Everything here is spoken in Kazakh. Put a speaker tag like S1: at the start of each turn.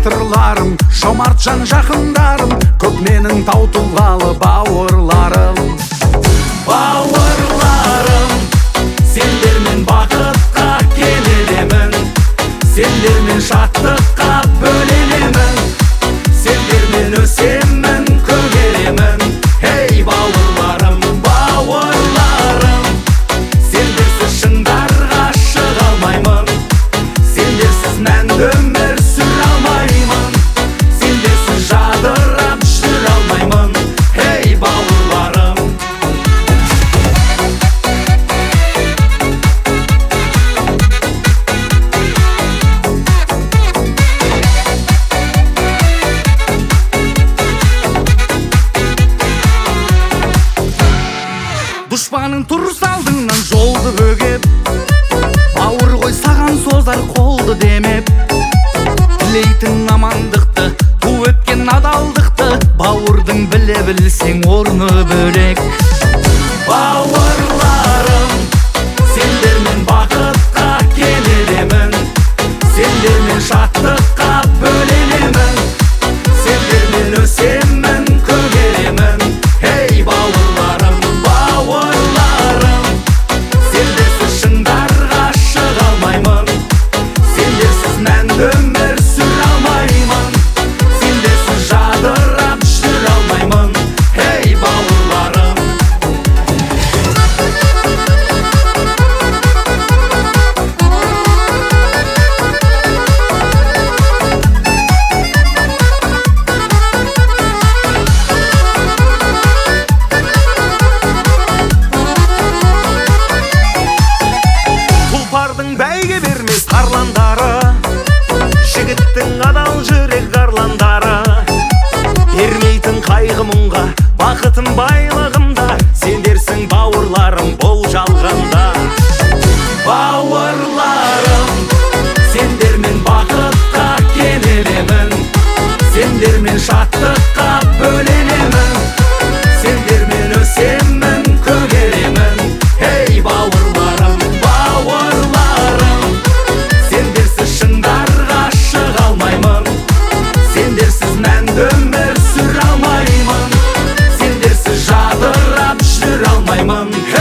S1: батырларым, жомарт жан жақындарым, көп менің тау тұлғалы бауырларым. Бауырларым, сендермен бақытқа келемін, сендермен шаттыққа бөленемін, сендермен өсемін, көгеремін. Ей бауырларым, бауырларым, сендерсіз шыңдарға шыға алмаймын, сендерсіз мәнді өмір сүре алмаймын, сендерсіз жадырап жүре алмаймын. Ей бауырларым. Дұшпаның тұрыс алдыңнан жолды бөгеп, бауыр ғой саған созар қолды демеп, тілейтін амандықты, ту өткен адалдықты, бауырдың біле білсең орны бөлек. Бауырларым, сендермен бақытқа келемін, сендермен шаттыққа бөленемін, сендермен өсемін, көгеремін. Ей бауырларым, бауырларым, сендерсіз шыңдарға шыға алмаймын, сендерсіз мәнді өмір сүре алмаймын, сендерсіз жадырап жүре алмаймын. Ей бауырларым. Тұлпардың бәйге бермес тарландары, жігіттің адал жүрек арландары, бермейтін қайғы мұңға, бақытым байлығымда, сендерсің бауырларым бұл жалғанда. Бауырларым, сендермен бақытқа келемін, сендермен шаттыққа бөленемін, сендермен өсемін, көгеремін. Ей бауырларым, бауырларым, сендерсіз шыңдарға шыға алмаймын, сендерсіз мәнді өмір сүре алмаймын, сендерсіз жадырап жүре алмаймын.